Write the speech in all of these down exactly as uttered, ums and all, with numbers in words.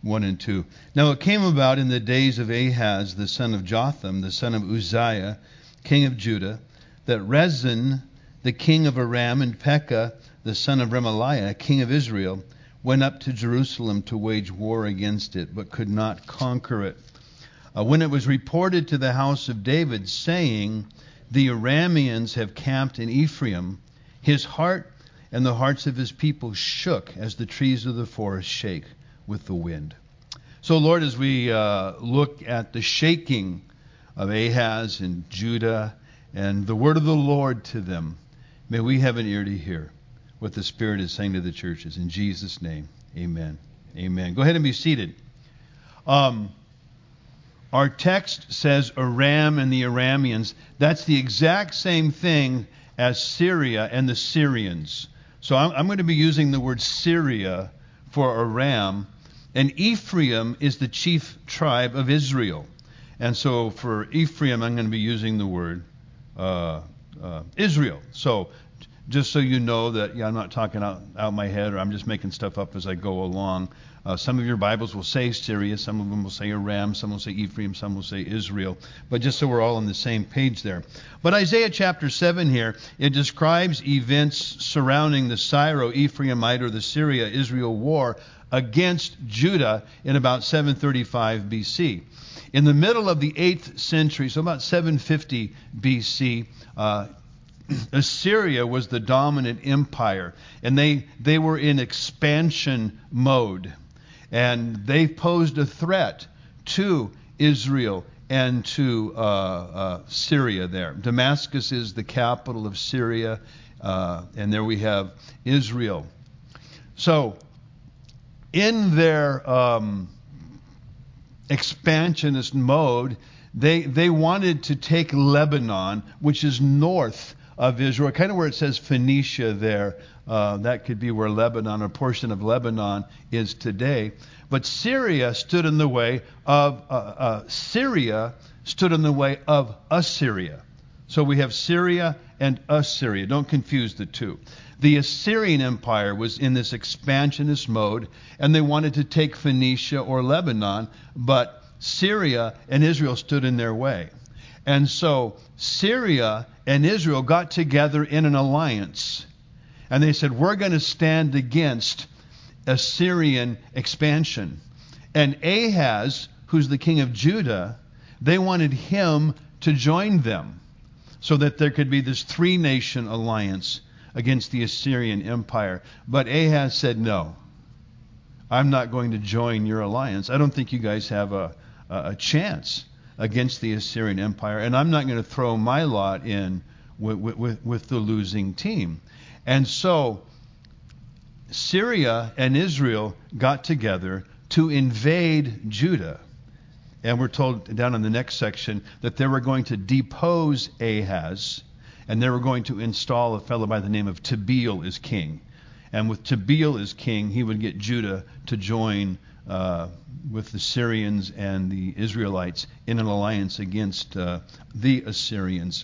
one and two. Now it came about in the days of Ahaz, the son of Jotham, the son of Uzziah, king of Judah, that Rezin, the king of Aram, and Pekah, the son of Remaliah, king of Israel, went up to Jerusalem to wage war against it, but could not conquer it. Uh, when it was reported to the house of David, saying, the Arameans have camped in Ephraim, his heart and the hearts of his people shook as the trees of the forest shake with the wind. So, Lord, as we uh, look at the shaking of Ahaz and Judah and the word of the Lord to them, may we have an ear to hear what the Spirit is saying to the churches. In Jesus' name, amen. Amen. Go ahead and be seated. Um, our text says Aram and the Arameans. That's the exact same thing as Syria and the Syrians. So I'm, I'm going to be using the word Syria for Aram. And Ephraim is the chief tribe of Israel. And so for Ephraim, I'm going to be using the word uh, uh, Israel. So just so you know that, yeah, I'm not talking out, out my head, or I'm just making stuff up as I go along. Uh, some of your Bibles will say Syria, some of them will say Aram, some will say Ephraim, some will say Israel. But just so we're all on the same page there. But Isaiah chapter seven here, it describes events surrounding the Syro-Ephraimite or the Syria-Israel war against Judah in about seven thirty-five B C. In the middle of the eighth century, so about seven fifty B C, uh, Assyria was the dominant empire, and they, they were in expansion mode. And they posed a threat to Israel and to uh, uh, Syria there. Damascus is the capital of Syria, uh, and there we have Israel. So, in their um, expansionist mode, they they wanted to take Lebanon, which is north of Israel, kind of where it says Phoenicia there. Uh, that could be where Lebanon, or a portion of Lebanon, is today. But Syria stood in the way of uh, uh, Syria stood in the way of Assyria. So we have Syria and Assyria. Don't confuse the two. The Assyrian Empire was in this expansionist mode, and they wanted to take Phoenicia or Lebanon, but Syria and Israel stood in their way. And so Syria and Israel got together in an alliance. And they said, we're going to stand against Assyrian expansion. And Ahaz, who's the king of Judah, they wanted him to join them so that there could be this three-nation alliance against the Assyrian Empire. But Ahaz said, no, I'm not going to join your alliance. I don't think you guys have a, a chance against the Assyrian Empire, and I'm not going to throw my lot in with, with, with the losing team. And so Syria and Israel got together to invade Judah. And we're told down in the next section that they were going to depose Ahaz, and they were going to install a fellow by the name of Tabeel as king. And with Tabeel as king, he would get Judah to join uh, with the Syrians and the Israelites in an alliance against uh, the Assyrians.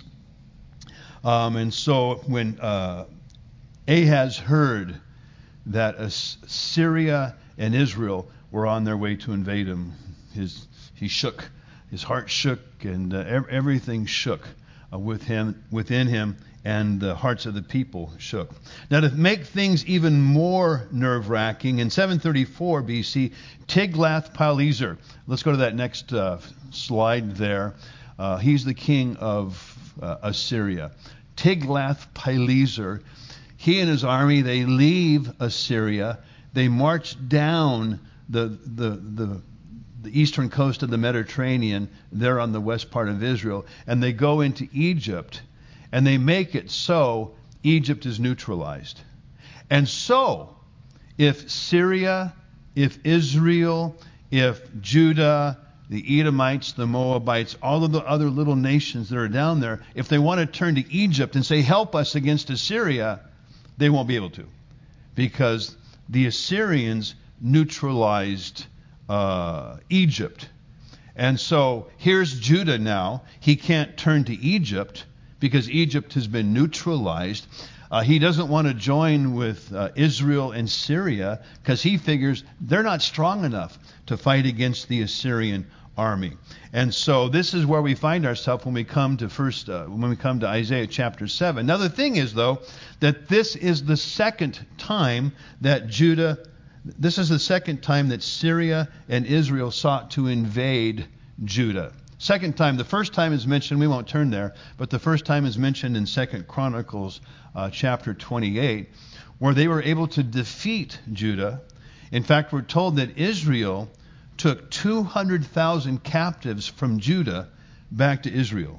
Um, and so when uh, Ahaz heard that Assyria and Israel were on their way to invade him, his he shook, his heart shook, and uh, everything shook uh, with him, within him, and the hearts of the people shook. Now, to make things even more nerve-wracking, in seven thirty-four B C, Tiglath-Pileser, let's go to that next uh, slide there. Uh, he's the king of uh, Assyria. Tiglath-Pileser, he and his army, they leave Assyria. They march down the the the the eastern coast of the Mediterranean, there on the west part of Israel, and they go into Egypt, and they make it so Egypt is neutralized. And so, if Syria, if Israel, if Judah, the Edomites, the Moabites, all of the other little nations that are down there, if they want to turn to Egypt and say, help us against Assyria, they won't be able to, because the Assyrians neutralized uh, Egypt. And so here's Judah now. He can't turn to Egypt because Egypt has been neutralized. Uh, he doesn't want to join with uh, Israel and Syria because he figures they're not strong enough to fight against the Assyrian army. And so this is where we find ourselves when we come to first uh, when we come to Isaiah chapter seven. Now the thing is though that this is the second time that Judah this is the second time that Syria and Israel sought to invade Judah. Second time, the first time is mentioned, we won't turn there, but the first time is mentioned in Second Chronicles uh, chapter twenty-eight, where they were able to defeat Judah. In fact, we're told that Israel took two hundred thousand captives from Judah back to Israel.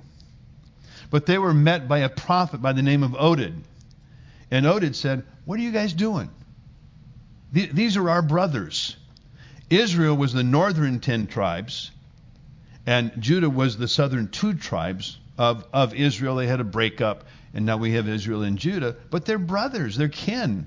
But they were met by a prophet by the name of Oded. And Oded said, "What are you guys doing? These are our brothers." Israel was the northern ten tribes, and Judah was the southern two tribes of, of Israel. They had a breakup, and now we have Israel and Judah. But they're brothers, they're kin.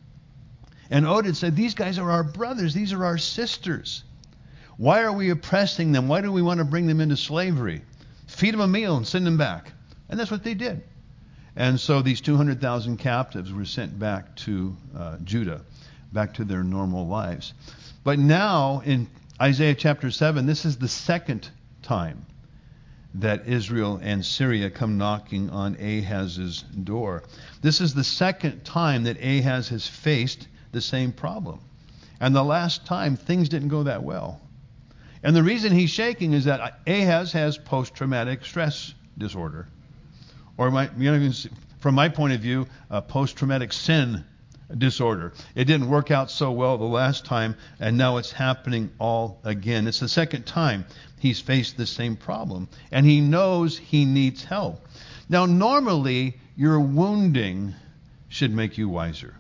And Oded said, "These guys are our brothers, these are our sisters. Why are we oppressing them? Why do we want to bring them into slavery? Feed them a meal and send them back." And that's what they did. And so these two hundred thousand captives were sent back to uh, Judah, back to their normal lives. But now in Isaiah chapter seven, this is the second time that Israel and Syria come knocking on Ahaz's door. This is the second time that Ahaz has faced the same problem. And the last time, things didn't go that well. And the reason he's shaking is that Ahaz has post-traumatic stress disorder. Or my, you know, from my point of view, a post-traumatic sin disorder. It didn't work out so well the last time, and now it's happening all again. It's the second time he's faced the same problem, and he knows he needs help. Now, normally, your wounding should make you wiser.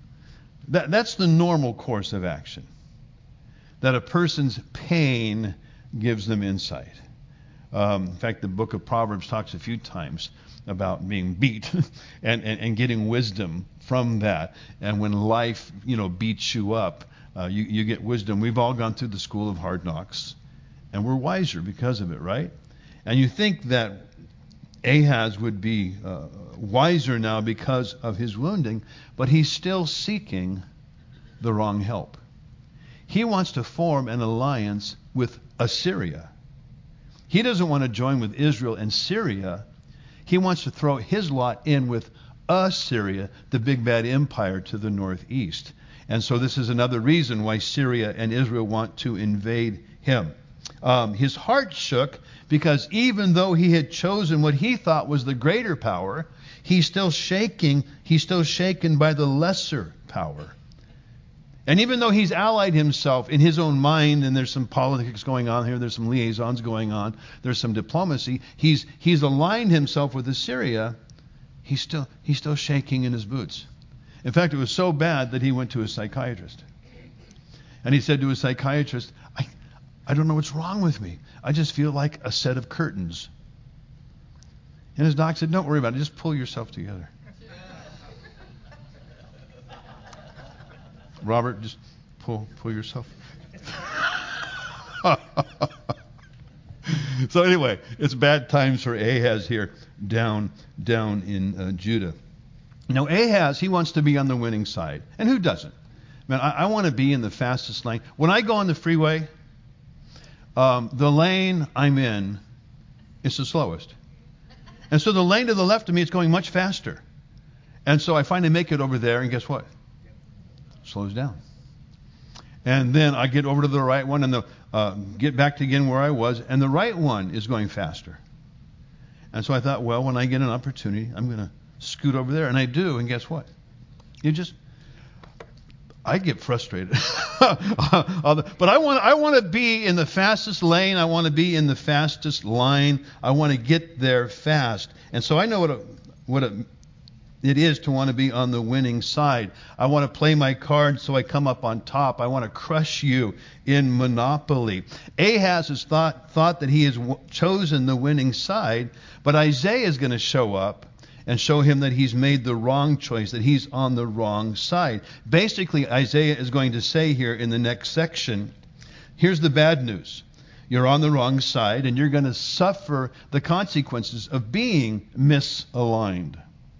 That, that's the normal course of action. That a person's pain gives them insight. Um, in fact, the book of Proverbs talks a few times about being beat and, and, and getting wisdom from that. And when life, you know, beats you up, uh, you, you get wisdom. We've all gone through the school of hard knocks, and we're wiser because of it, right? And you think that Ahaz would be uh, wiser now because of his wounding, but he's still seeking the wrong help. He wants to form an alliance with Assyria. He doesn't want to join with Israel and Syria. He wants to throw his lot in with Assyria, the big bad empire to the northeast. And so this is another reason why Syria and Israel want to invade him. Um, his heart shook because even though he had chosen what he thought was the greater power, he's still shaking. He's still shaken by the lesser power. And even though he's allied himself in his own mind, and there's some politics going on here, there's some liaisons going on, there's some diplomacy, he's he's aligned himself with Assyria, he's still he's still shaking in his boots. In fact, it was so bad that he went to a psychiatrist. And he said to his psychiatrist, I, I don't know what's wrong with me. I just feel like a set of curtains. And his doc said, "Don't worry about it. Just pull yourself together." Robert, just pull pull yourself. So anyway, it's bad times for Ahaz here down down in uh, Judah. Now Ahaz, he wants to be on the winning side. And who doesn't? Man, I, I want to be in the fastest lane. When I go on the freeway, um, the lane I'm in is the slowest. And so the lane to the left of me is going much faster. And so I finally make it over there, and guess what? Slows down. And then I get over to the right one and the uh, get back to again where I was, and the right one is going faster. And so I thought, well, when I get an opportunity, I'm going to scoot over there, and I do, and guess what? You just, I get frustrated. But I want, I want to be in the fastest lane. I want to be in the fastest line. I want to get there fast. And so I know what a, what a it is to want to be on the winning side. I want to play my cards so I come up on top. I want to crush you in Monopoly. Ahaz has thought, thought that he has w- chosen the winning side, but Isaiah is going to show up and show him that he's made the wrong choice, that he's on the wrong side. Basically, Isaiah is going to say here in the next section, here's the bad news. You're on the wrong side, and you're going to suffer the consequences of being misaligned.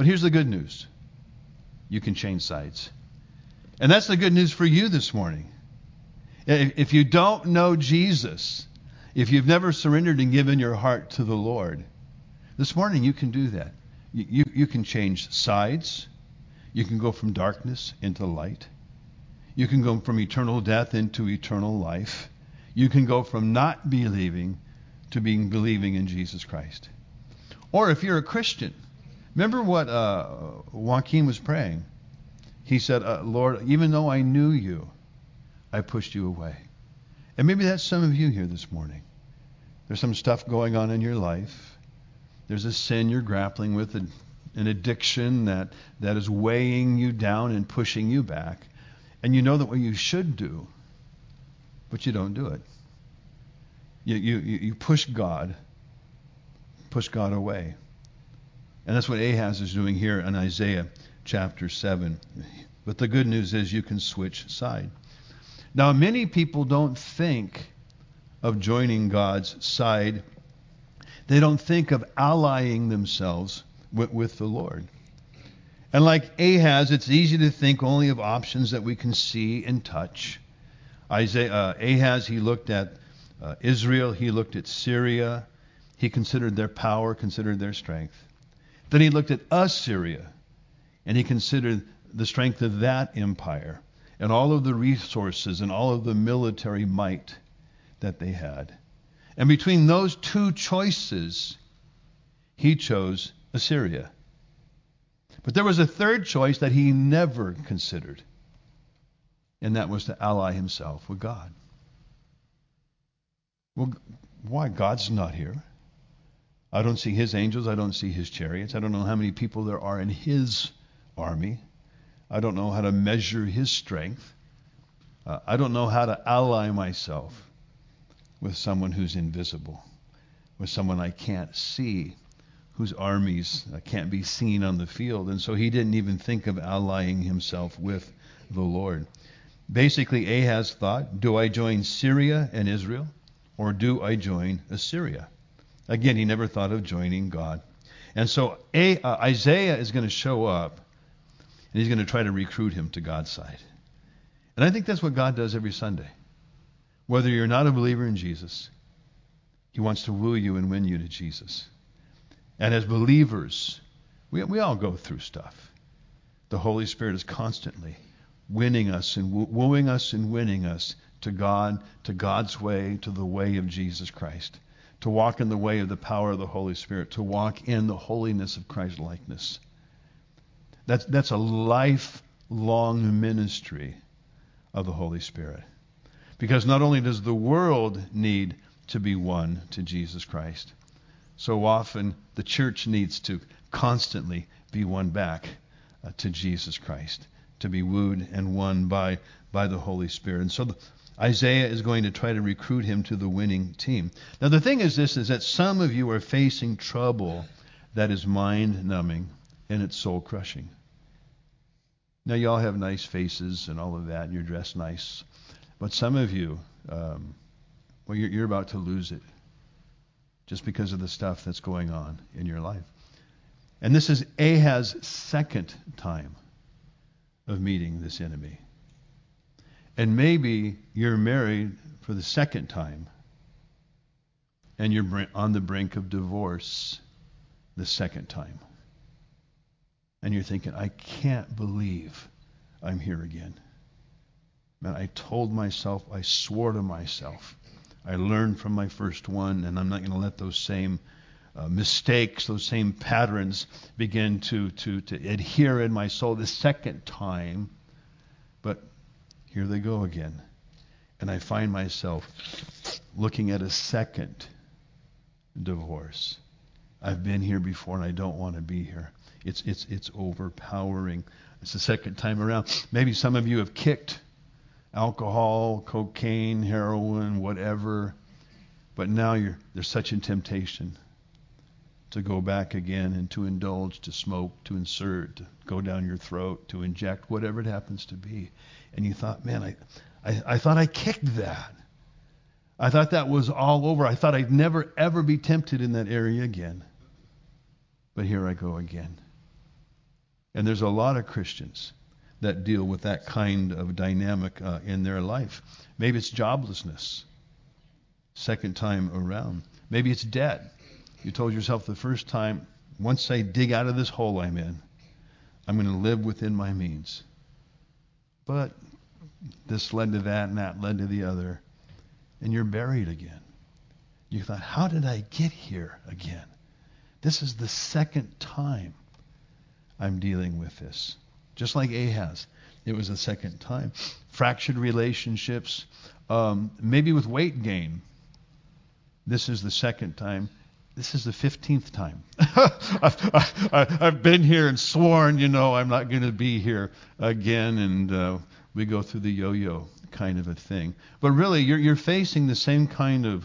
But here's the good news. You can change sides. And that's the good news for you this morning. If you don't know Jesus, if you've never surrendered and given your heart to the Lord, this morning you can do that. You, you, you can change sides. You can go from darkness into light. You can go from eternal death into eternal life. You can go from not believing to being believing in Jesus Christ. Or if you're a Christian, remember what uh, Joaquin was praying. He said, uh, Lord, even though I knew you, I pushed you away. And maybe that's some of you here this morning. There's some stuff going on in your life. There's a sin you're grappling with, an addiction that, that is weighing you down and pushing you back. And you know that what you should do, but you don't do it. You, you, you push God, push God away. And that's what Ahaz is doing here in Isaiah chapter seven. But the good news is you can switch side. Now, many people don't think of joining God's side. They don't think of allying themselves with, with the Lord. And like Ahaz, it's easy to think only of options that we can see and touch. Isaiah, uh, Ahaz, he looked at uh, Israel, he looked at Syria, he considered their power, considered their strength. Then he looked at Assyria, and he considered the strength of that empire and all of the resources and all of the military might that they had. And between those two choices, he chose Assyria. But there was a third choice that he never considered, and that was to ally himself with God. Well, why? God's not here. I don't see his angels. I don't see his chariots. I don't know how many people there are in his army. I don't know how to measure his strength. Uh, I don't know how to ally myself with someone who's invisible, with someone I can't see, whose armies uh, can't be seen on the field. And so he didn't even think of allying himself with the Lord. Basically, Ahaz thought, do I join Syria and Israel, or do I join Assyria? Again, he never thought of joining God. And so A, uh, Isaiah is going to show up, and he's going to try to recruit him to God's side. And I think that's what God does every Sunday. Whether you're not a believer in Jesus, he wants to woo you and win you to Jesus. And as believers, we, we all go through stuff. The Holy Spirit is constantly winning us and woo- wooing us and winning us to God, to God's way, to the way of Jesus Christ. To walk in the way of the power of the Holy Spirit, to walk in the holiness of Christ's likeness. That's, that's a lifelong ministry of the Holy Spirit. Because not only does the world need to be won to Jesus Christ, so often the church needs to constantly be won back uh, to Jesus Christ, to be wooed and won by, by the Holy Spirit. And so the, Isaiah is going to try to recruit him to the winning team. Now the thing is this, is that some of you are facing trouble that is mind-numbing and it's soul-crushing. Now you all have nice faces and all of that, and you're dressed nice. But some of you, um, well, you're, you're about to lose it just because of the stuff that's going on in your life. And this is Ahaz's second time of meeting this enemy. And maybe you're married for the second time, and you're on the brink of divorce the second time. And you're thinking, I can't believe I'm here again. Man, I told myself, I swore to myself, I learned from my first one, and I'm not going to let those same uh, mistakes, those same patterns begin to, to, to adhere in my soul the second time. But here they go again. And I find myself looking at a second divorce. I've been here before and I don't want to be here. It's it's it's overpowering. It's the second time around. Maybe some of you have kicked alcohol, cocaine, heroin, whatever, but now you're there's such a temptation to go back again and to indulge, to smoke, to insert, to go down your throat, to inject, whatever it happens to be. And you thought, man, I, I, I thought I kicked that. I thought that was all over. I thought I'd never, ever be tempted in that area again. But here I go again. And there's a lot of Christians that deal with that kind of dynamic uh, in their life. Maybe it's joblessness, second time around. Maybe it's debt. You told yourself the first time, once I dig out of this hole I'm in, I'm going to live within my means. But this led to that, and that led to the other, and you're buried again. You thought, how did I get here again? This is the second time I'm dealing with this. Just like Ahaz, it was the second time. Fractured relationships, um, maybe with weight gain. This is the second time. This is the fifteenth time. I've, I, I've been here and sworn, you know, I'm not going to be here again, and uh, we go through the yo-yo kind of a thing. But really, you're, you're facing the same kind of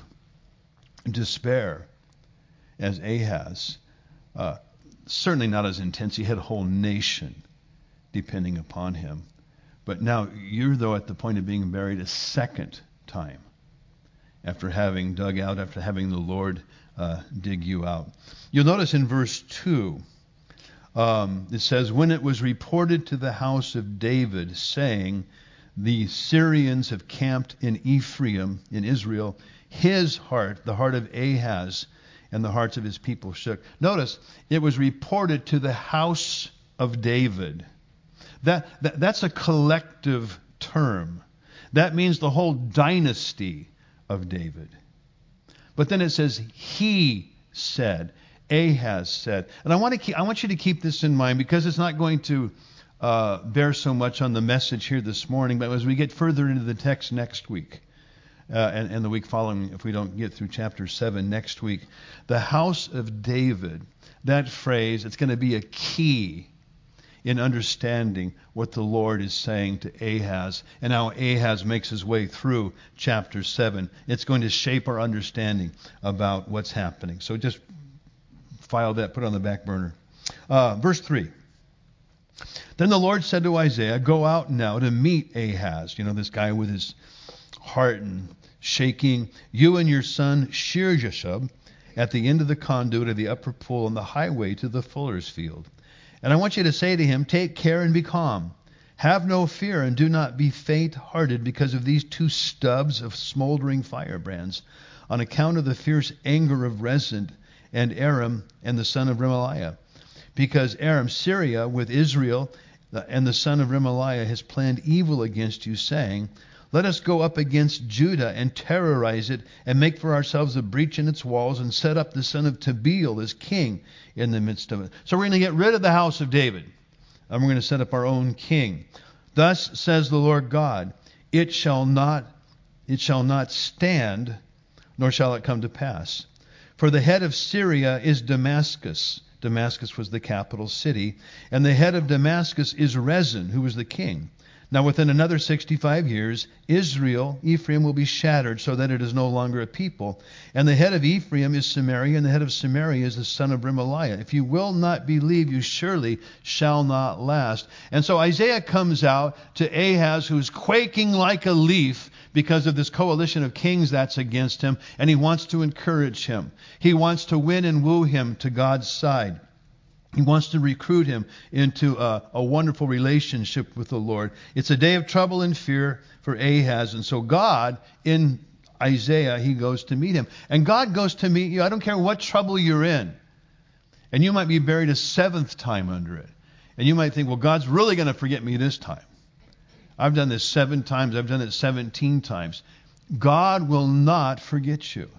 despair as Ahaz. Uh, certainly not as intense. He had a whole nation depending upon him. But now you're, though, at the point of being buried a second time after having dug out, after having the Lord uh, dig you out. You'll notice in verse two, um, it says, when it was reported to the house of David, saying, the Syrians have camped in Ephraim, in Israel, his heart, the heart of Ahaz, and the hearts of his people shook. Notice, it was reported to the house of David. That, that that's a collective term. That means the whole dynasty of David. But then it says, he said, Ahaz said. And I want to keep, I want you to keep this in mind, because it's not going to uh, bear so much on the message here this morning, but as we get further into the text next week, uh, and, and the week following, if we don't get through chapter seven next week, the house of David, that phrase, it's going to be a key in understanding what the Lord is saying to Ahaz, and how Ahaz makes his way through chapter seven. It's going to shape our understanding about what's happening. So just file that, put it on the back burner. Uh, verse three. Then the Lord said to Isaiah, go out now to meet Ahaz, you know, this guy with his heart and shaking, you and your son Shear-Jashub at the end of the conduit of the upper pool on the highway to the fuller's field. And I want you to say to him, take care and be calm. Have no fear and do not be faint-hearted because of these two stubs of smoldering firebrands, on account of the fierce anger of Rezin and Aram and the son of Remaliah. Because Aram, Syria, with Israel and the son of Remaliah, has planned evil against you, saying, let us go up against Judah and terrorize it, and make for ourselves a breach in its walls, and set up the son of Tabeel as king in the midst of it. So we're going to get rid of the house of David, and we're going to set up our own king. Thus says the Lord God, it shall not, it shall not stand, nor shall it come to pass. For the head of Syria is Damascus. Damascus was the capital city. And the head of Damascus is Rezin, who was the king. Now within another sixty-five years, Israel, Ephraim, will be shattered so that it is no longer a people. And the head of Ephraim is Samaria, and the head of Samaria is the son of Remaliah. If you will not believe, you surely shall not last. And so Isaiah comes out to Ahaz, who's quaking like a leaf because of this coalition of kings that's against him, and he wants to encourage him. He wants to win and woo him to God's side. He wants to recruit him into a, a wonderful relationship with the Lord. It's a day of trouble and fear for Ahaz. And so God, in Isaiah, he goes to meet him. And God goes to meet you. I don't care what trouble you're in. And you might be buried a seventh time under it. And you might think, well, God's really going to forget me this time. I've done this seven times. I've done it seventeen times. God will not forget you.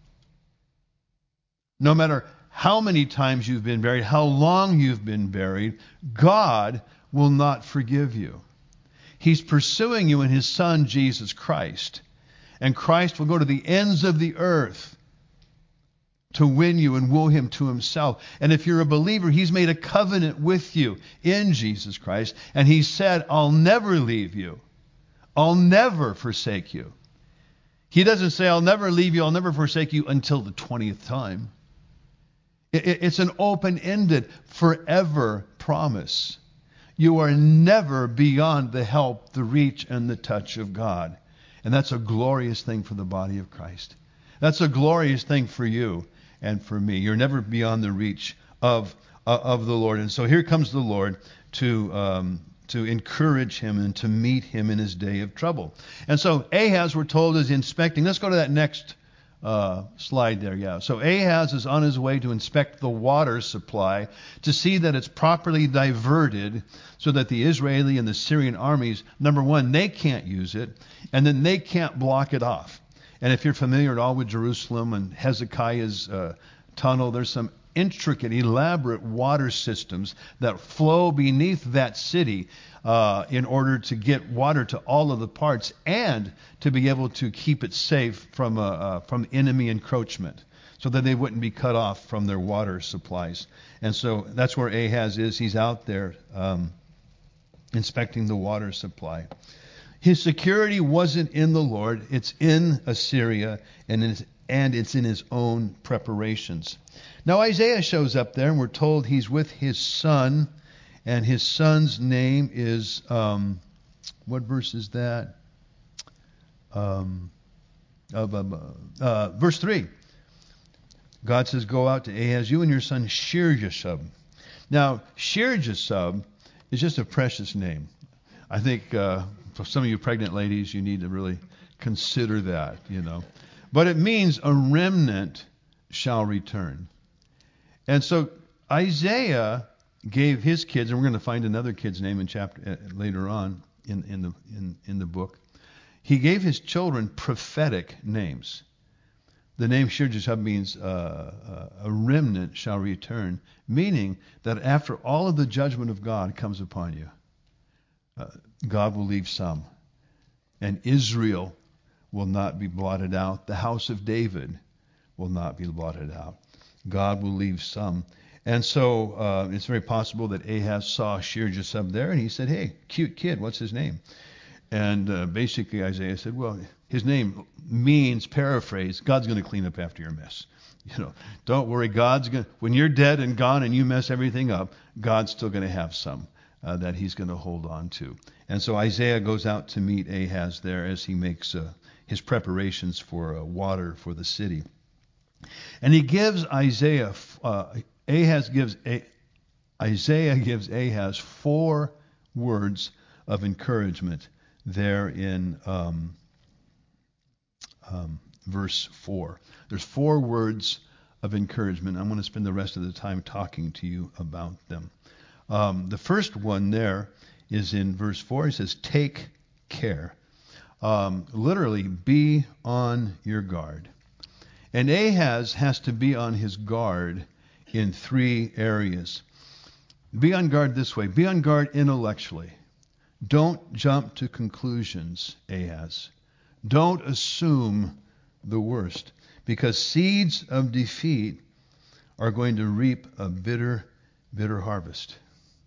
No matter how many times you've been buried, how long you've been buried, God will not forgive you. He's pursuing you in his Son, Jesus Christ. And Christ will go to the ends of the earth to win you and woo him to himself. And if you're a believer, he's made a covenant with you in Jesus Christ. And he said, I'll never leave you. I'll never forsake you. He doesn't say, I'll never leave you, I'll never forsake you until the twentieth time. It's an open-ended, forever promise. You are never beyond the help, the reach, and the touch of God. And that's a glorious thing for the body of Christ. That's a glorious thing for you and for me. You're never beyond the reach of, uh, of the Lord. And so here comes the Lord to um, to encourage him and to meet him in his day of trouble. And so Ahaz, we're told, is inspecting. Let's go to that next uh, slide there. Yeah. So Ahaz is on his way to inspect the water supply to see that it's properly diverted so that the Israeli and the Syrian armies, number one, they can't use it, and then they can't block it off. And if you're familiar at all with Jerusalem and Hezekiah's uh, tunnel, there's some intricate, elaborate water systems that flow beneath that city uh, in order to get water to all of the parts and to be able to keep it safe from uh, uh, from enemy encroachment, so that they wouldn't be cut off from their water supplies. And so that's where Ahaz is. He's out there um, inspecting the water supply. His security wasn't in the Lord. It's in Assyria, and it's, and it's in his own preparations. Now Isaiah shows up there, and we're told he's with his son, and his son's name is, um, what verse is that? Um, of, um, uh, verse three. God says, go out to Ahaz, you and your son Shear-Jashub. Now, Shear-Jashub is just a precious name. I think uh, for some of you pregnant ladies, you need to really consider that, you know. But it means a remnant shall return. And so Isaiah gave his kids, and we're going to find another kid's name in chapter uh, later on in, in the in, in the book. He gave his children prophetic names. The name Shear-Jashub means uh, uh, a remnant shall return, meaning that after all of the judgment of God comes upon you, uh, God will leave some, and Israel will not be blotted out. The house of David will not be blotted out. God will leave some. And so uh, it's very possible that Ahaz saw Shear-Jashub there, and he said, hey, cute kid, what's his name? And uh, basically Isaiah said, well, his name means, paraphrase, God's going to clean up after your mess. You know, don't worry, God's going to, when you're dead and gone and you mess everything up, God's still going to have some uh, that he's going to hold on to. And so Isaiah goes out to meet Ahaz there as he makes uh, his preparations for uh, water for the city. And he gives Isaiah, uh, Ahaz gives, a, Isaiah gives Ahaz four words of encouragement there in um, um, verse four. There's four words of encouragement. I'm going to spend the rest of the time talking to you about them. Um, the first one there is in verse four. He says, take care. Um, literally, be on your guard. And Ahaz has to be on his guard in three areas. Be on guard this way. Be on guard intellectually. Don't jump to conclusions, Ahaz. Don't assume the worst, because seeds of defeat are going to reap a bitter, bitter harvest.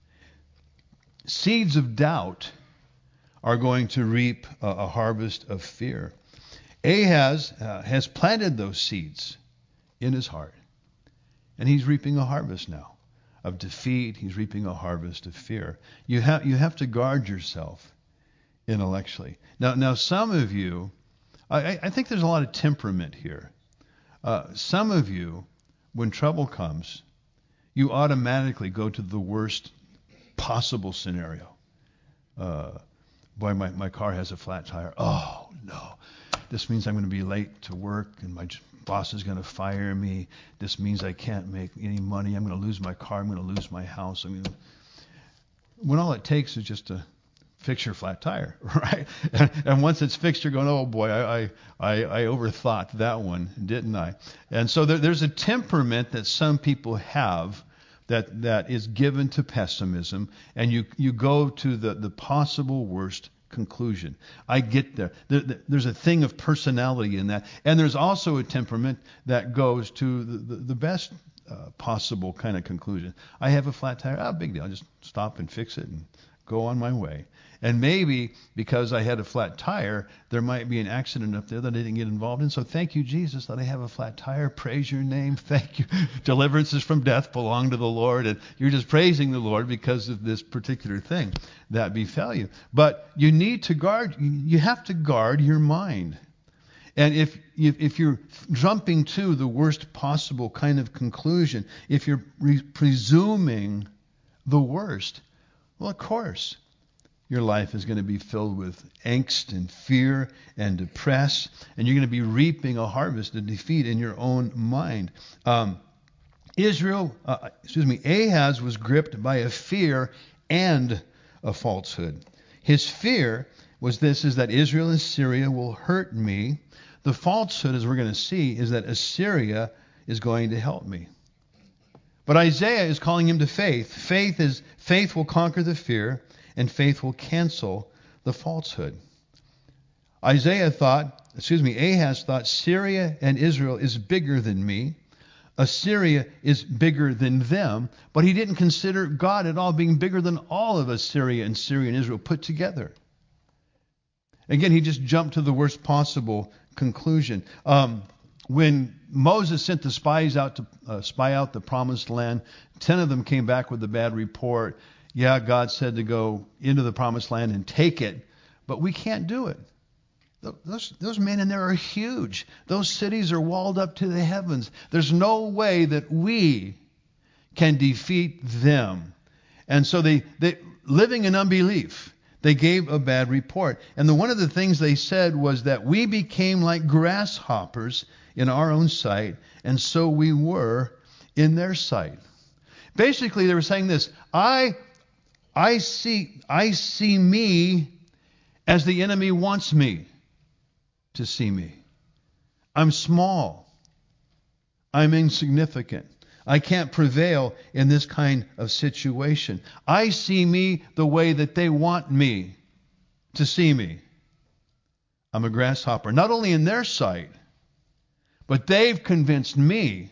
Seeds of doubt are going to reap a, a harvest of fear. Ahaz uh, has planted those seeds in his heart, and he's reaping a harvest now of defeat. He's reaping a harvest of fear. You have you have to guard yourself intellectually. Now, now some of you, I, I think there's a lot of temperament here. Uh, some of you, when trouble comes, you automatically go to the worst possible scenario. Uh, boy, my, my car has a flat tire. Oh, no. This means I'm going to be late to work, and my boss is going to fire me. This means I can't make any money. I'm going to lose my car. I'm going to lose my house. I mean, when all it takes is just to fix your flat tire, right? And, and once it's fixed, you're going, oh boy, I, I, I, I overthought that one, didn't I? And so there, there's a temperament that some people have that that is given to pessimism, and you you go to the, the possible worst conclusion. I get there. there. There's a thing of personality in that. And there's also a temperament that goes to the, the, the best uh, possible kind of conclusion. I have a flat tire. Oh, big deal. I'll just stop and fix it and go on my way. And maybe because I had a flat tire, there might be an accident up there that I didn't get involved in. So thank you, Jesus, that I have a flat tire. Praise your name. Thank you. Deliverances from death belong to the Lord. And you're just praising the Lord because of this particular thing that befell you. But you need to guard, you have to guard your mind. And if, if, if you're jumping to the worst possible kind of conclusion, if you're re- presuming the worst, Well, of course, your life is going to be filled with angst and fear and depress, and you're going to be reaping a harvest of defeat in your own mind. Um, Israel, uh, excuse me, Ahaz was gripped by a fear and a falsehood. His fear was this, is that Israel and Syria will hurt me. The falsehood, as we're going to see, is that Assyria is going to help me. But Isaiah is calling him to faith. Faith is faith will conquer the fear, and faith will cancel the falsehood. Isaiah thought, excuse me, Ahaz thought Syria and Israel is bigger than me. Assyria is bigger than them, but he didn't consider God at all being bigger than all of Assyria and Syria and Israel put together. Again, he just jumped to the worst possible conclusion. Um, when Moses sent the spies out to uh, spy out the promised land, ten of them came back with a bad report. Yeah, God said to go into the promised land and take it, but we can't do it. Those, those men in there are huge. Those cities are walled up to the heavens. There's no way that we can defeat them. And so they, they living in unbelief, they gave a bad report. And the, one of the things they said was that we became like grasshoppers in our own sight, and so we were in their sight. Basically, they were saying this: I, I see, I see me as the enemy wants me to see me. I'm small. I'm insignificant. I can't prevail in this kind of situation. I see me the way that they want me to see me. I'm a grasshopper, not only in their sight, but they've convinced me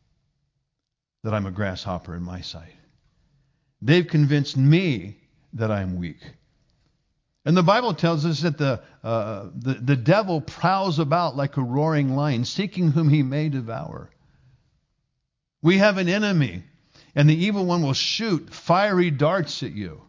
that I'm a grasshopper in my sight. They've convinced me that I'm weak. And the Bible tells us that the, uh, the, the devil prowls about like a roaring lion, seeking whom he may devour. We have an enemy, and the evil one will shoot fiery darts at you.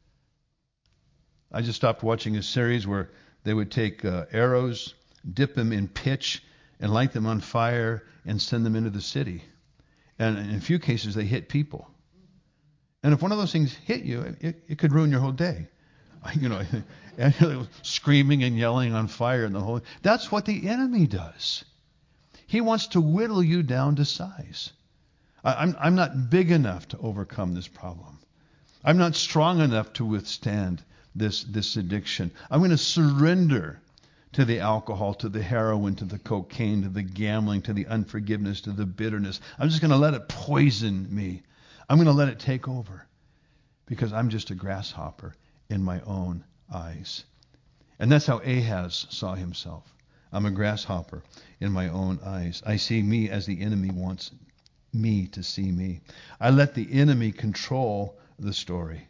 I just stopped watching a series where they would take uh, arrows, dip them in pitch, and light them on fire and send them into the city. And in a few cases, they hit people. And if one of those things hit you, it, it could ruin your whole day. You know, and screaming and yelling on fire and the whole. That's what the enemy does. He wants to whittle you down to size. I, I'm I'm not big enough to overcome this problem. I'm not strong enough to withstand this this addiction. I'm going to surrender to the alcohol, to the heroin, to the cocaine, to the gambling, to the unforgiveness, to the bitterness. I'm just going to let it poison me. I'm going to let it take over because I'm just a grasshopper in my own eyes. And that's how Ahaz saw himself. I'm a grasshopper in my own eyes. I see me as the enemy wants me to see me. I let the enemy control the story.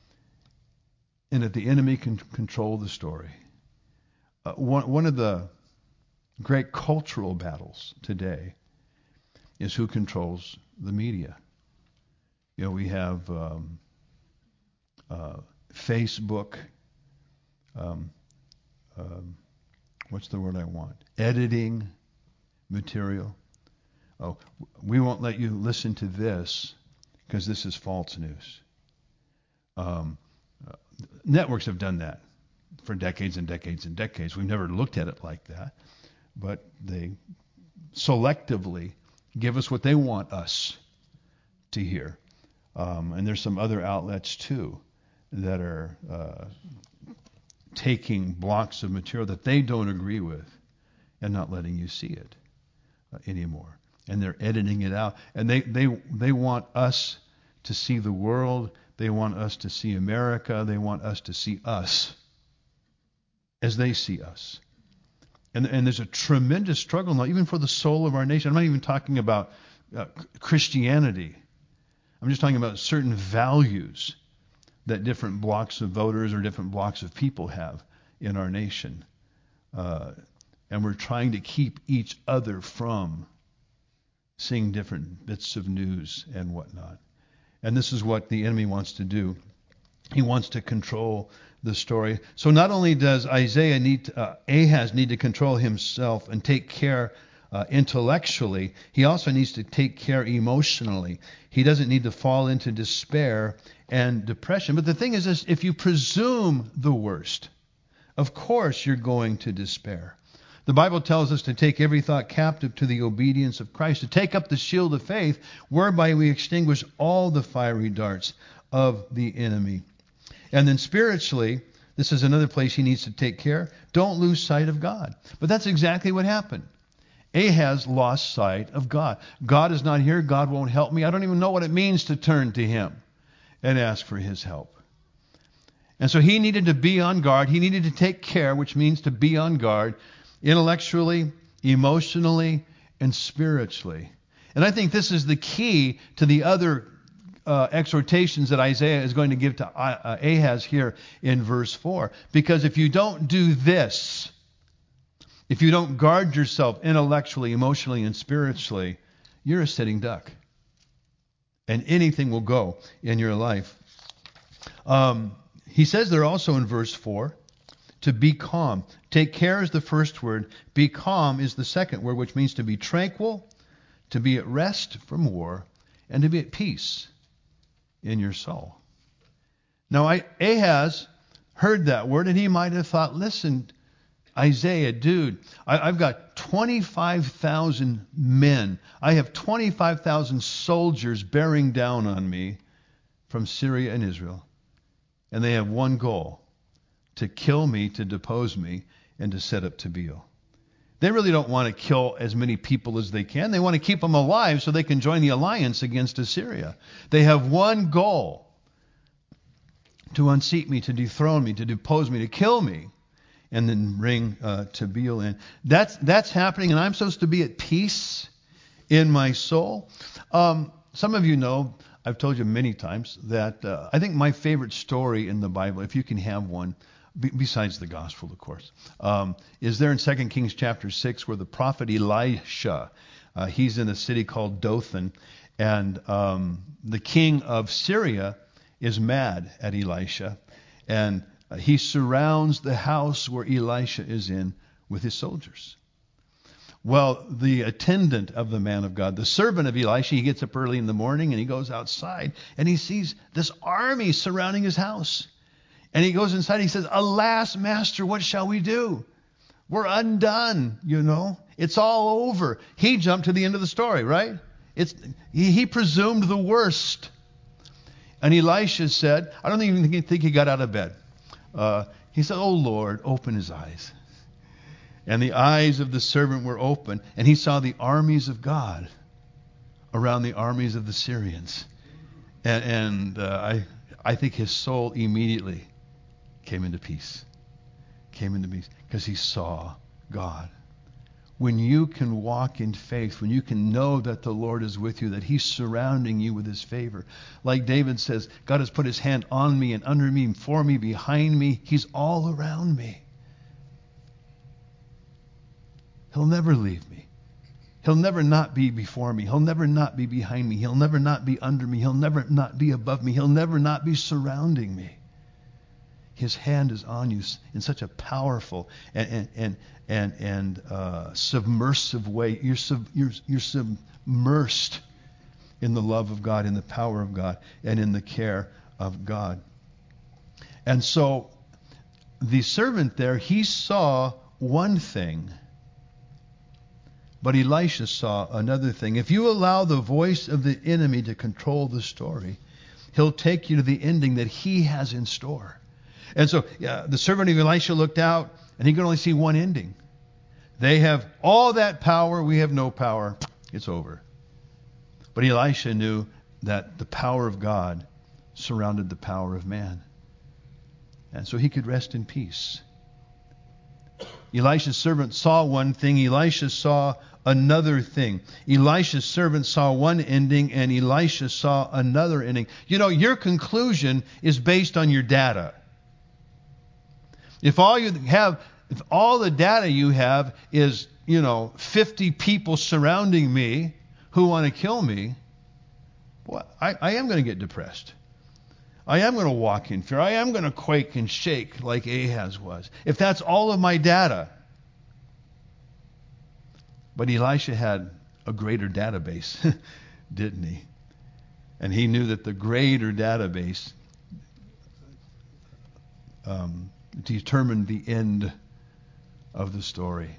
And if the enemy can control the story, uh, one, one of the great cultural battles today is who controls the media. You know, we have um, uh, Facebook, um, um, what's the word I want? Editing material. Oh, we won't let you listen to this because this is false news. Um, uh, networks have done that for decades and decades and decades. We've never looked at it like that, but they selectively give us what they want us to hear. Um, and there's some other outlets too that are uh, taking blocks of material that they don't agree with and not letting you see it uh, anymore. And they're editing it out. And they, they, they want us to see the world. They want us to see America. They want us to see us as they see us. And, and there's a tremendous struggle now, even for the soul of our nation. I'm not even talking about uh, Christianity. I'm just talking about certain values that different blocks of voters or different blocks of people have in our nation. Uh, and we're trying to keep each other from seeing different bits of news and whatnot. And this is what the enemy wants to do. He wants to control the story. So not only does Isaiah need to, uh, Ahaz need to control himself and take care uh, intellectually. He also needs to take care emotionally. He doesn't need to fall into despair and depression. But the thing is this, if you presume the worst, of course you're going to despair. The Bible tells us to take every thought captive to the obedience of Christ, to take up the shield of faith, whereby we extinguish all the fiery darts of the enemy. And then spiritually, this is another place he needs to take care. Don't lose sight of God. But that's exactly what happened. Ahaz lost sight of God. God is not here. God won't help me. I don't even know what it means to turn to him and ask for his help. And so he needed to be on guard. He needed to take care, which means to be on guard, intellectually, emotionally, and spiritually. And I think this is the key to the other uh, exhortations that Isaiah is going to give to uh, Ahaz here in verse four. Because if you don't do this, if you don't guard yourself intellectually, emotionally, and spiritually, you're a sitting duck. And anything will go in your life. Um, he says there also in verse four, to be calm. Take care is the first word. Be calm is the second word, which means to be tranquil, to be at rest from war, and to be at peace in your soul. Now, I, Ahaz heard that word, and he might have thought, listen, Isaiah, dude, I, I've got twenty-five thousand men. I have twenty-five thousand soldiers bearing down on me from Syria and Israel. And they have one goal, to kill me, to depose me, and to set up Tabeel. They really don't want to kill as many people as they can. They want to keep them alive so they can join the alliance against Assyria. They have one goal, to unseat me, to dethrone me, to depose me, to kill me, and then bring uh, Tabeel in. That's that's happening, and I'm supposed to be at peace in my soul. Um, some of you know, I've told you many times, that uh, I think my favorite story in the Bible, if you can have one, b- besides the gospel, of course, um, is there in Second Kings chapter six, where the prophet Elisha, uh, he's in a city called Dothan, and um, the king of Syria is mad at Elisha, and uh, he surrounds the house where Elisha is in with his soldiers. Well, the attendant of the man of God, the servant of Elisha, he gets up early in the morning and he goes outside and he sees this army surrounding his house. And he goes inside and he says, "Alas, master, what shall we do? We're undone, you know. It's all over." He jumped to the end of the story, right? It's he, he presumed the worst. And Elisha said, I don't even think he got out of bed. Uh, he said, "Oh Lord, open his eyes." And the eyes of the servant were open, and he saw the armies of God around the armies of the Syrians. And, and uh, I, I think his soul immediately came into peace. Came into peace because he saw God. When you can walk in faith, when you can know that the Lord is with you, that he's surrounding you with his favor. Like David says, God has put his hand on me and under me, for me, behind me. He's all around me. He'll never leave me. He'll never not be before me. He'll never not be behind me. He'll never not be under me. He'll never not be above me. He'll never not be surrounding me. His hand is on you in such a powerful and and and and uh, submersive way. You're sub, you're you're submersed in the love of God, in the power of God, and in the care of God. And so, the servant there, he saw one thing. But Elisha saw another thing. If you allow the voice of the enemy to control the story, he'll take you to the ending that he has in store. And so yeah, the servant of Elisha looked out, and he could only see one ending. They have all that power. We have no power. It's over. But Elisha knew that the power of God surrounded the power of man. And so he could rest in peace. Elisha's servant saw one thing. Elisha saw another thing. Elisha's servant saw one ending, and Elisha saw another ending. You know, your conclusion is based on your data. If all you have, if all the data you have is, you know, fifty people surrounding me who want to kill me, boy, I, I am going to get depressed. I am going to walk in fear. I am going to quake and shake like Ahaz was. If that's all of my data. But Elisha had a greater database, didn't he? And he knew that the greater database um, determined the end of the story.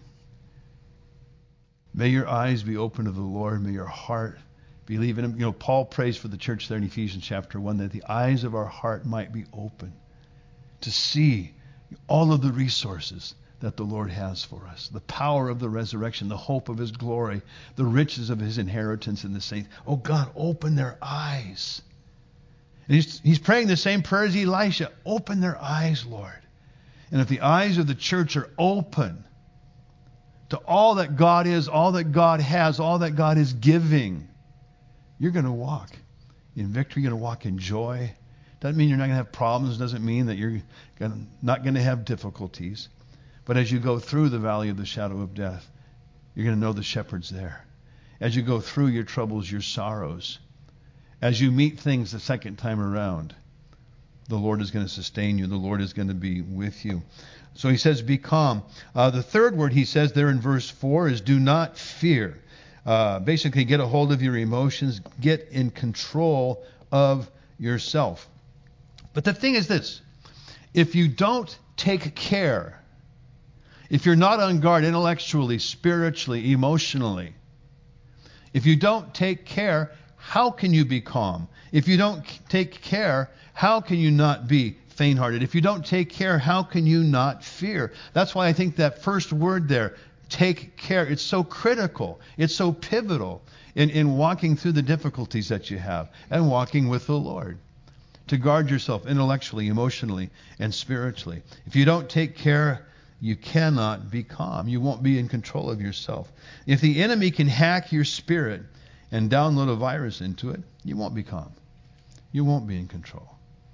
May your eyes be open to the Lord. May your heart believe in Him. You know, Paul prays for the church there in Ephesians chapter one that the eyes of our heart might be open to see all of the resources that the Lord has for us. The power of the resurrection, the hope of His glory, the riches of His inheritance in the saints. Oh God, open their eyes. And he's, he's praying the same prayer as Elisha. Open their eyes, Lord. And if the eyes of the church are open to all that God is, all that God has, all that God is giving, you're going to walk in victory. You're going to walk in joy. Doesn't mean you're not going to have problems. Doesn't mean that you're gonna, not going to have difficulties. But as you go through the valley of the shadow of death, you're going to know the shepherd's there. As you go through your troubles, your sorrows, as you meet things the second time around, the Lord is going to sustain you. The Lord is going to be with you. So he says, be calm. Uh, the third word he says there in verse four is do not fear. Uh, basically, get a hold of your emotions. Get in control of yourself. But the thing is this. If you don't take care, if you're not on guard intellectually, spiritually, emotionally, if you don't take care, how can you be calm? If you don't take care, how can you not be faint-hearted? If you don't take care, how can you not fear? That's why I think that first word there, take care, it's so critical. It's so pivotal in, in walking through the difficulties that you have and walking with the Lord. To guard yourself intellectually, emotionally, and spiritually. If you don't take care, you cannot be calm. You won't be in control of yourself. If the enemy can hack your spirit and download a virus into it, you won't be calm. You won't be in control.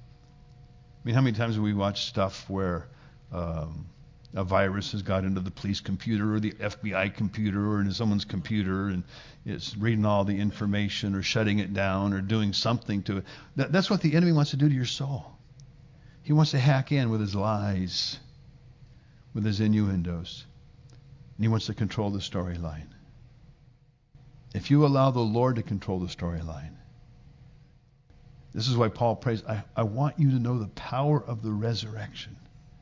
I mean, how many times have we watched stuff where um, a virus has got into the police computer or the F B I computer or into someone's computer and it's reading all the information or shutting it down or doing something to it? That, that's what the enemy wants to do to your soul. He wants to hack in with his lies, with his innuendos. And he wants to control the storyline. If you allow the Lord to control the storyline, this is why Paul prays, I, I want you to know the power of the resurrection.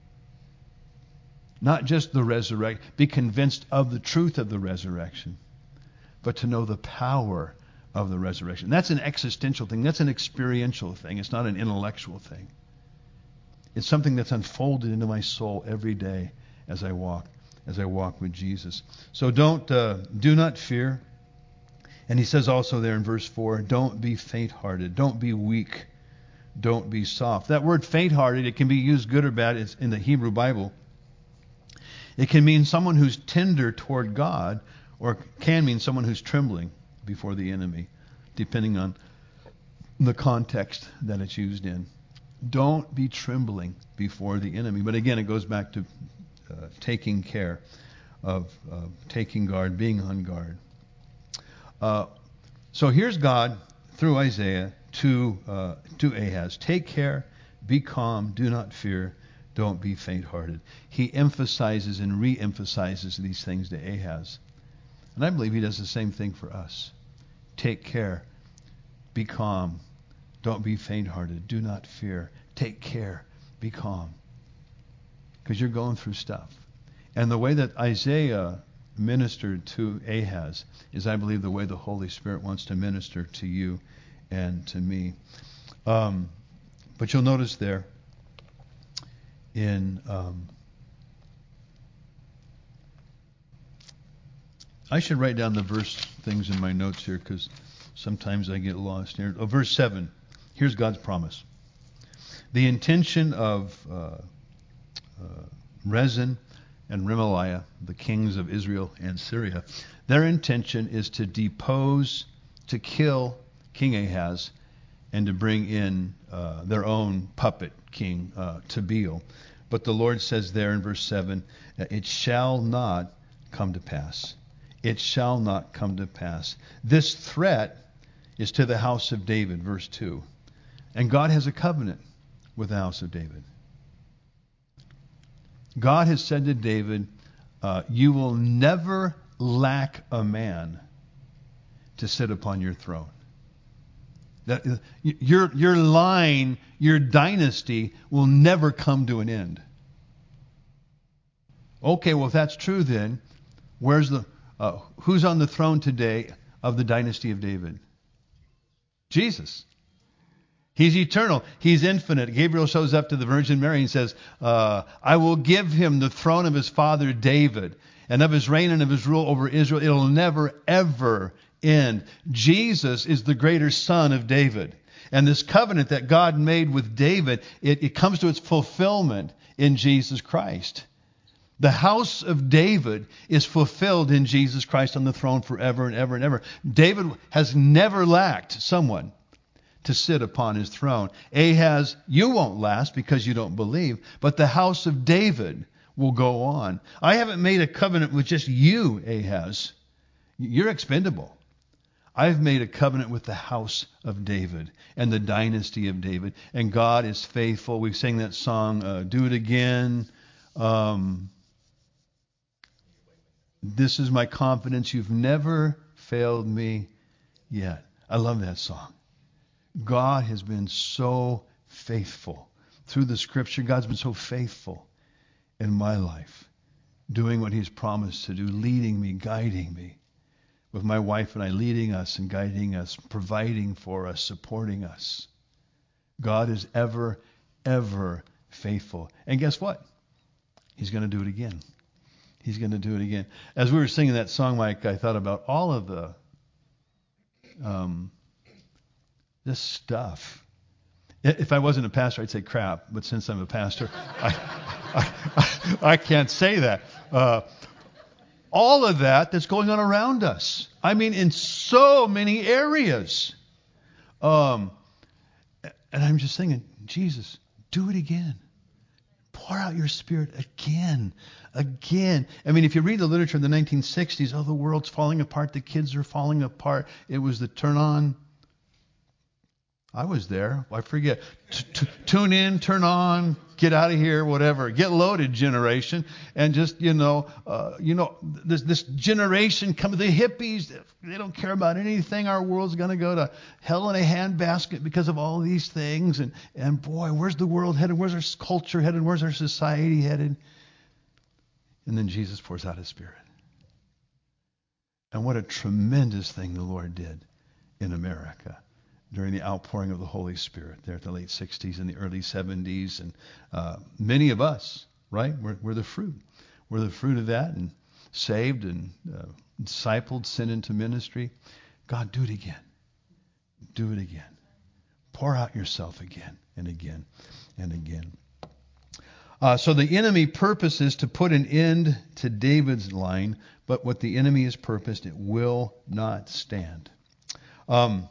Not just the resurrection, be convinced of the truth of the resurrection, but to know the power of the resurrection. That's an existential thing. That's an experiential thing. It's not an intellectual thing. It's something that's unfolded into my soul every day as I walk, as I walk with Jesus. So don't, uh, do not fear. And he says also there in verse four, don't be faint-hearted. Don't be weak. Don't be soft. That word faint-hearted, it can be used good or bad. It's in the Hebrew Bible. It can mean someone who's tender toward God, or can mean someone who's trembling before the enemy, depending on the context that it's used in. Don't be trembling before the enemy. But again, it goes back to uh, taking care of uh, taking guard, being on guard. Uh, so here's God through Isaiah to uh, to Ahaz. Take care, be calm, do not fear, don't be faint-hearted. He emphasizes and re-emphasizes these things to Ahaz. And I believe he does the same thing for us. Take care, be calm, don't be faint-hearted, do not fear. Take care, be calm. Because you're going through stuff. And the way that Isaiah ministered to Ahaz is, I believe, the way the Holy Spirit wants to minister to you and to me. Um, but you'll notice there in um, I should write down the verse things in my notes here because sometimes I get lost here. Oh, verse seven. Here's God's promise. The intention of uh, uh, Rezin and Remaliah, the kings of Israel and Syria, their intention is to depose, to kill King Ahaz, and to bring in uh, their own puppet king, uh, Tabeel. But the Lord says there in verse seven, it shall not come to pass. It shall not come to pass. This threat is to the house of David, verse two. And God has a covenant with the house of David. God has said to David, uh, you will never lack a man to sit upon your throne. That, your, your line, your dynasty will never come to an end. Okay, well, if that's true, then where's the uh, who's on the throne today of the dynasty of David? Jesus. He's eternal. He's infinite. Gabriel shows up to the Virgin Mary and says, uh, I will give him the throne of his father David, and of his reign and of his rule over Israel. It'll never, ever end. Jesus is the greater son of David. And this covenant that God made with David, it, it comes to its fulfillment in Jesus Christ. The house of David is fulfilled in Jesus Christ on the throne forever and ever and ever. David has never lacked someone to sit upon his throne. Ahaz, you won't last because you don't believe, but the house of David will go on. I haven't made a covenant with just you, Ahaz. You're expendable. I've made a covenant with the house of David and the dynasty of David, and God is faithful. We sang that song, uh, Do It Again. Um, this is my confidence. You've never failed me yet. I love that song. God has been so faithful. Through the scripture, God's been so faithful in my life, doing what he's promised to do, leading me, guiding me, with my wife and I leading us and guiding us, providing for us, supporting us. God is ever, ever faithful. And guess what? He's going to do it again. He's going to do it again. As we were singing that song, Mike, I thought about all of the um, this stuff. If I wasn't a pastor, I'd say crap. But since I'm a pastor, I, I, I, I can't say that. Uh, all of that that's going on around us. I mean, in so many areas. Um, and I'm just thinking, Jesus, do it again. Pour out your Spirit again, again. I mean, if you read the literature of the nineteen sixties, oh, the world's falling apart, the kids are falling apart. It was the turn on. I was there. I forget. T- t- tune in, turn on, get out of here, whatever. Get loaded generation. And just, you know, uh, you know, this, this generation, come the hippies, they don't care about anything. Our world's going to go to hell in a handbasket because of all these things. And, and boy, where's the world headed? Where's our culture headed? Where's our society headed? And then Jesus pours out his Spirit. And what a tremendous thing the Lord did in America during the outpouring of the Holy Spirit there at the late sixties and the early seventies. And uh, many of us, right, we're, we're the fruit. We're the fruit of that, and saved and uh, discipled, sent into ministry. God, do it again. Do it again. Pour out yourself again and again and again. Uh, so the enemy purposes to put an end to David's line, but what the enemy has purposed, it will not stand. Um,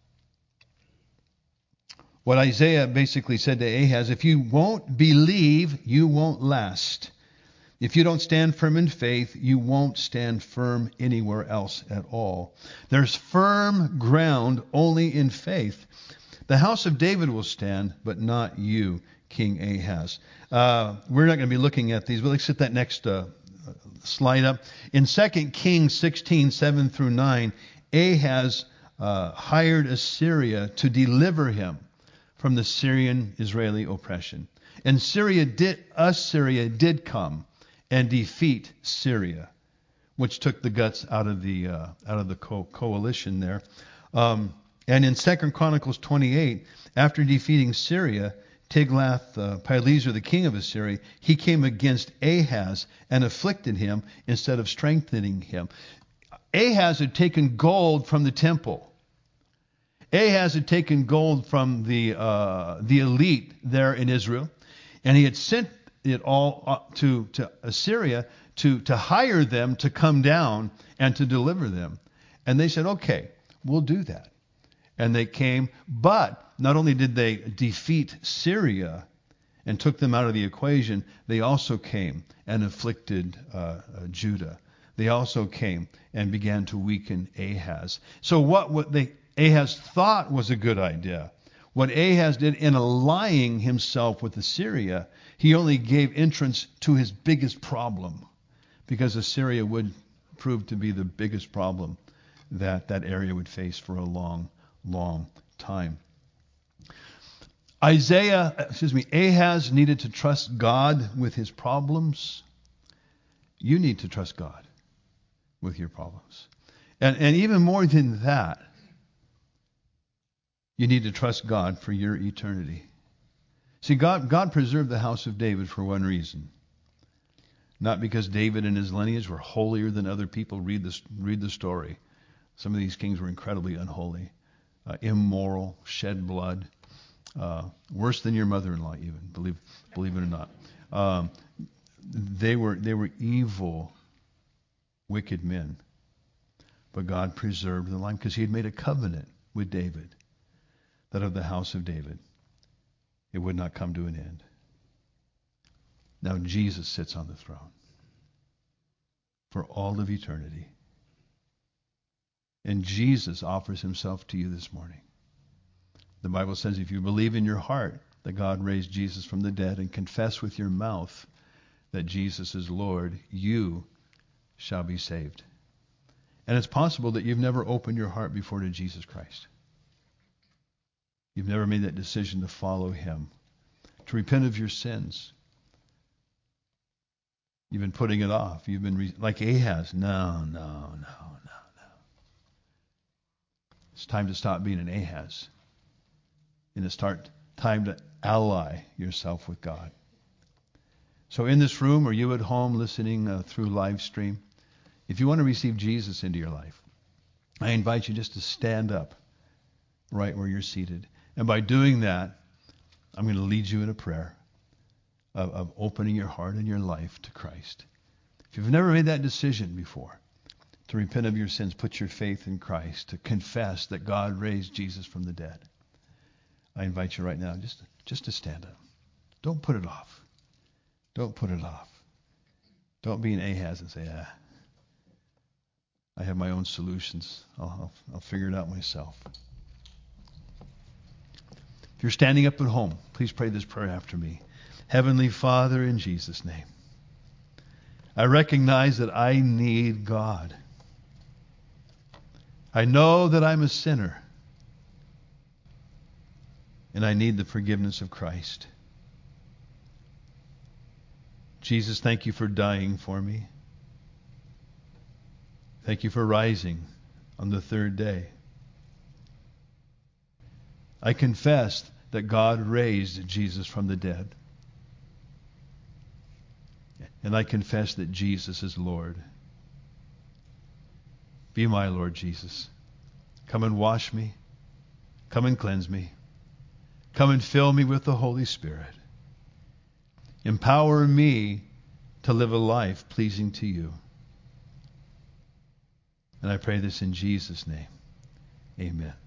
What Isaiah basically said to Ahaz, if you won't believe, you won't last. If you don't stand firm in faith, you won't stand firm anywhere else at all. There's firm ground only in faith. The house of David will stand, but not you, King Ahaz. Uh, we're not going to be looking at these, but let's hit that next uh, slide up. In Second Kings sixteen, seven through nine, Ahaz uh, hired Assyria to deliver him from the Syrian-Israeli oppression. And Syria did, Assyria did come and defeat Syria, which took the guts out of the uh, out of the co- coalition there. Um, and in Second Chronicles twenty-eight, after defeating Syria, Tiglath-Pileser, the king of Assyria, he came against Ahaz and afflicted him instead of strengthening him. Ahaz had taken gold from the temple. Ahaz had taken gold from the uh, the elite there in Israel, and he had sent it all to, to Assyria to, to hire them to come down and to deliver them. And they said, okay, we'll do that. And they came, but not only did they defeat Syria and took them out of the equation, they also came and afflicted uh, uh, Judah. They also came and began to weaken Ahaz. So what, what they Ahaz thought was a good idea, what Ahaz did in allying himself with Assyria, he only gave entrance to his biggest problem, because Assyria would proved to be the biggest problem that that area would face for a long, long time. Isaiah, excuse me, Ahaz needed to trust God with his problems. You need to trust God with your problems. And, and even more than that, you need to trust God for your eternity. See, God, God preserved the house of David for one reason. Not because David and his lineage were holier than other people. Read this, read the story. Some of these kings were incredibly unholy, uh, immoral, shed blood, uh, worse than your mother-in-law even, believe believe it or not. Um, they were they were evil, wicked men. But God preserved the line because he had made a covenant with David that of the house of David it would not come to an end. Now Jesus sits on the throne for all of eternity. And Jesus offers himself to you this morning. The Bible says if you believe in your heart that God raised Jesus from the dead and confess with your mouth that Jesus is Lord, you shall be saved. And it's possible that you've never opened your heart before to Jesus Christ. You've never made that decision to follow him, to repent of your sins. You've been putting it off. You've been re- like Ahaz. No, no, no, no, no. It's time to stop being an Ahaz. And it's start time to ally yourself with God. So in this room, or you at home listening uh, through live stream, if you want to receive Jesus into your life, I invite you just to stand up right where you're seated. And by doing that, I'm going to lead you in a prayer of, of opening your heart and your life to Christ. If you've never made that decision before, to repent of your sins, put your faith in Christ, to confess that God raised Jesus from the dead, I invite you right now just, just to stand up. Don't put it off. Don't put it off. Don't be an Ahaz and say, ah, I have my own solutions. I'll, I'll, I'll figure it out myself. If you're standing up at home, please pray this prayer after me. Heavenly Father, in Jesus' name, I recognize that I need God. I know that I'm a sinner, and I need the forgiveness of Christ. Jesus, thank you for dying for me. Thank you for rising on the third day. I confess that God raised Jesus from the dead. And I confess that Jesus is Lord. Be my Lord Jesus. Come and wash me. Come and cleanse me. Come and fill me with the Holy Spirit. Empower me to live a life pleasing to you. And I pray this in Jesus' name. Amen.